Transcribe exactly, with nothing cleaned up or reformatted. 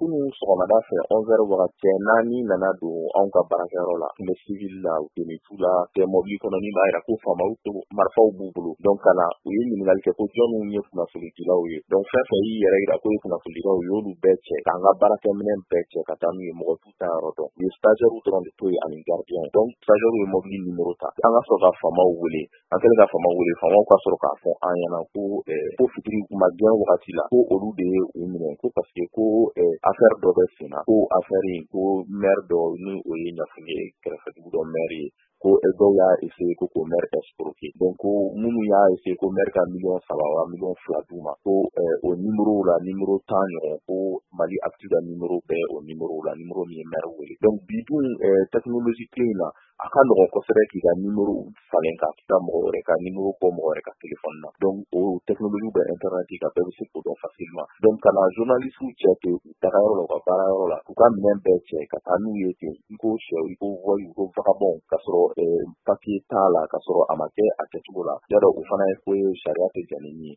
kunun sɔgɔmada fɛ onze heures wagati naani nana don anw ka baarakɛyɔrɔ la tun bɛ civil la u tɛ tu la tɛ mobili kɔnɔ min b'a jira ko faamaw marifaw b'u bolo donc ka na u ye ɲininkali kɛ ko jɔnniw ye kunnafonidilaw ye donc fɛn fɛn y'i yɛrɛ yira ko ye kunnafonidilaw ye y'olu bɛɛ cɛ k'an ka baarakɛminɛn bɛɛ cɛ ka taa n'u ye mɔgɔ t'u ta yɔrɔ dɔn u ye stagiaires dɔrɔn de to yen ani gardien donc stagiaires ye mobili numéro ta an ka sɔrɔ ka faamaw wele an kɛlen ka faamaw wele faamaw ka sɔrɔ k'a fɔ an ɲɛna ko ko fitiri ma gɛn wagati la ko olu de ye u minɛ ko parce que ko affaire dɔ bɛ sen na ko affaire in ko maire dɔ ni o ye ɲafuni ye kɛrɛfɛdugu dɔ maire ye ko dɔw y'a essayé ko k'o maire escroquer donc ko minnu y'a essayé ko maire ka miliyɔn saba wa miliyɔn fila d'u ma ko o numéro la numéro tan ɲɔgɔn ko Mali Actu ka numéro bɛɛ o numéro la numéro min ye maire wele donc bi dun technologie clé in na a ka nɔgɔn kosɛbɛ k'i ka numéro falen ka k'i ka mɔgɔ wɛrɛ ka numéro bɔ mɔgɔ wɛrɛ ka téléphone na donc o technologie bɛ internet ka bɛɛ bɛ se k'o dɔn facilement donc ka na journaliste cɛ ten u tagayɔrɔ la u ka baarayɔrɔ la u ka minɛn bɛɛ cɛ ka taa n'u ye ten i ko sɛw i ko voyou i ko vagabond ka sɔrɔ papier t'a la ka sɔrɔ a ma kɛ a kɛcogo la y'a dɔn o fana ye ko ye sariya tɛ jɛn ni min ye